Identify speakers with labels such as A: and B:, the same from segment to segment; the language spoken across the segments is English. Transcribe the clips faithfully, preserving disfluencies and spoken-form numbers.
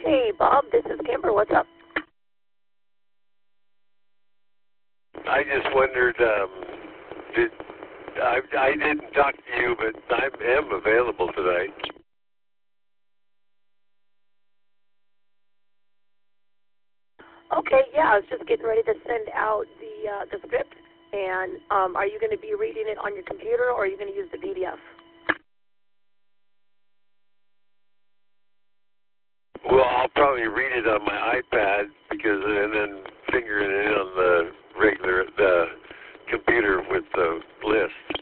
A: Hey, Bob, this is Kimber. What's up?
B: I just wondered, um, did I, I didn't talk to you, but I am available tonight.
A: Okay, yeah, I was just getting ready to send out the uh, the script. And um, are you going to be reading it on your computer, or are you going to use the P D F?
B: Well, I'll probably read it on my iPad because, and then finger it in on the regular the computer with the list.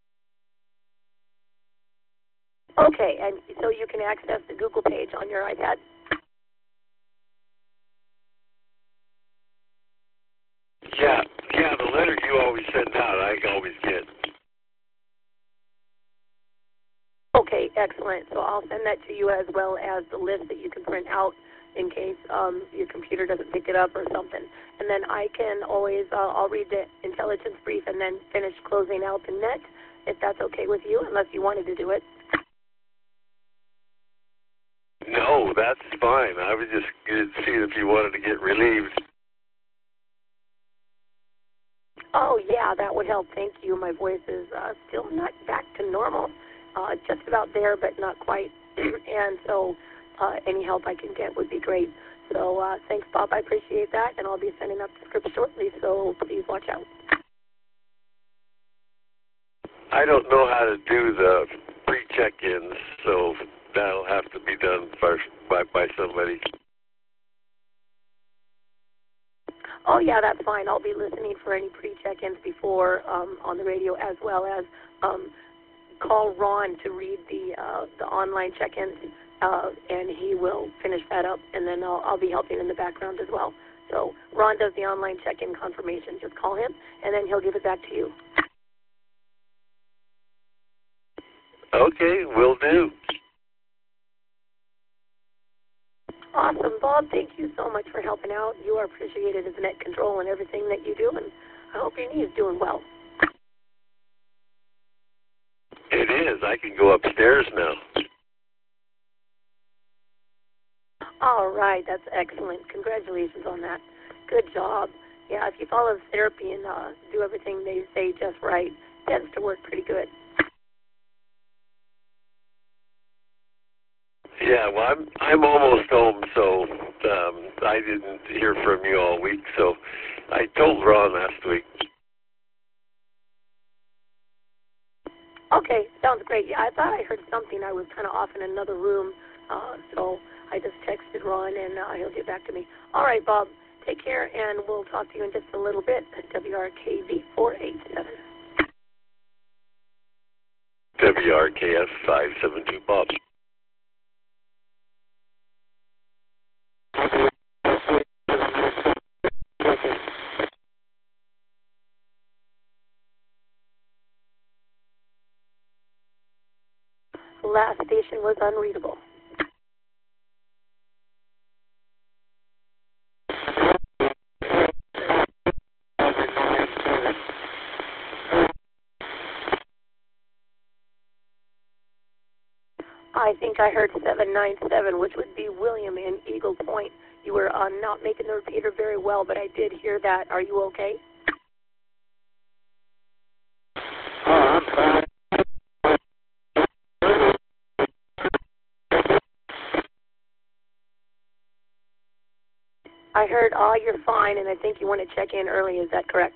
A: Okay, and so you can access the Google page on your iPad?
B: Yeah, yeah, the letter you always send out, I always get.
A: Okay, excellent. So I'll send that to you as well as the list that you can print out in case um, your computer doesn't pick it up or something. And then I can always, uh, I'll read the intelligence brief and then finish closing out the net, if that's okay with you, unless you wanted to do it.
B: No, that's fine. I was just seeing if you wanted to get relieved.
A: Oh, yeah, that would help. Thank you. My voice is uh, still not back to normal. Uh, just about there, but not quite. And so uh, any help I can get would be great. So uh, thanks, Bob. I appreciate that, and I'll be sending up the script shortly, so please watch out.
B: I don't know how to do the pre-check-ins, so that'll have to be done first by, by somebody.
A: Oh, yeah, that's fine. I'll be listening for any pre-check-ins before um, on the radio, as well as um, call Ron to read the uh, the online check-ins, uh, and he will finish that up, and then I'll, I'll be helping in the background as well. So Ron does the online check-in confirmation. Just call him, and then he'll give it back to you.
B: Okay, will do.
A: Awesome, Bob. Thank you so much for helping out. You are appreciated as net control and everything that you do, and I hope your knee is doing well.
B: It is. I can go upstairs now.
A: All right, that's excellent. Congratulations on that. Good job. Yeah, if you follow the therapy and uh, do everything they say just right, it tends to work pretty good.
B: Yeah, well, I'm I'm almost home, so um, I didn't hear from you all week. So I told Ron last week.
A: Okay, sounds great. Yeah, I thought I heard something. I was kind of off in another room, uh, so I just texted Ron, and uh, he'll get back to me. All right, Bob, take care, and we'll talk to you in just a little bit at W R K V four eight seven.
B: W R K F five seven two, Bob.
A: The last station was unreadable. I think I heard seven nine seven, which would be William in Eagle Point. You were uh, not making the repeater very well, but I did hear that. Are you okay?
B: Oh, I'm fine.
A: I heard, oh, you're fine, and I think you want to check in early. Is that correct?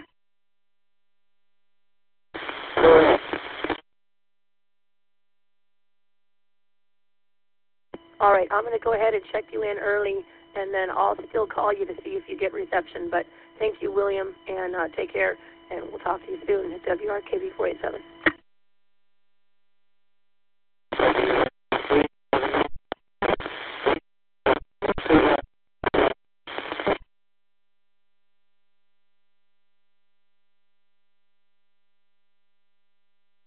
A: All right, I'm going to go ahead and check you in early, and then I'll still call you to see if you get reception. But thank you, William, and uh, take care, and we'll talk to you soon at W R K V four eight seven.